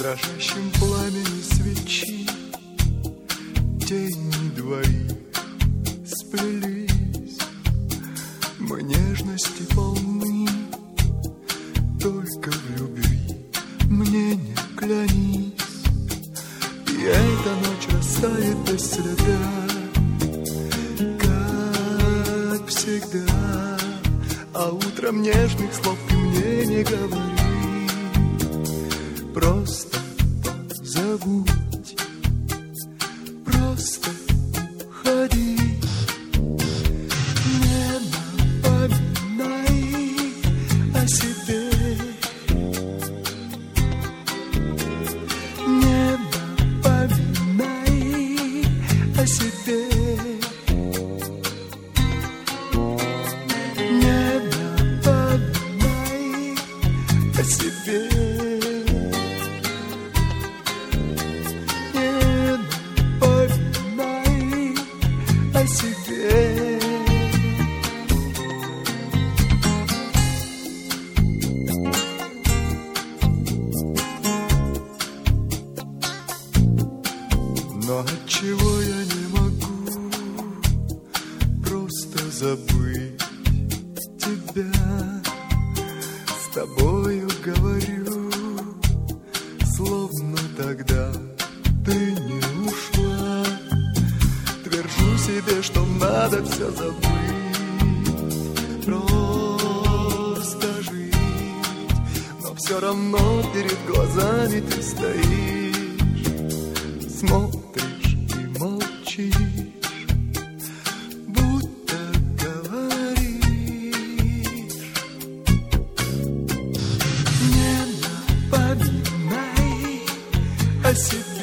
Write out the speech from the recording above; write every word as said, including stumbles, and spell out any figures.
дрожащем пламени свечи тени двоих сплелись. Мы нежности полны, только в любви мне не клянись. И эта ночь растает без следа, как всегда. А утром нежных слов ты мне не говори, просто позабудь, просто уходи. Не напоминай о себе, не напоминай о себе. Себе не напоминай о себе. Но отчего я не могу просто забыть тебя? С тобою говорю, словно тогда ты не ушла. Твержу себе, что надо все забыть, просто жить. Но все равно перед глазами ты стоишь, смотришь и молчишь. О себе.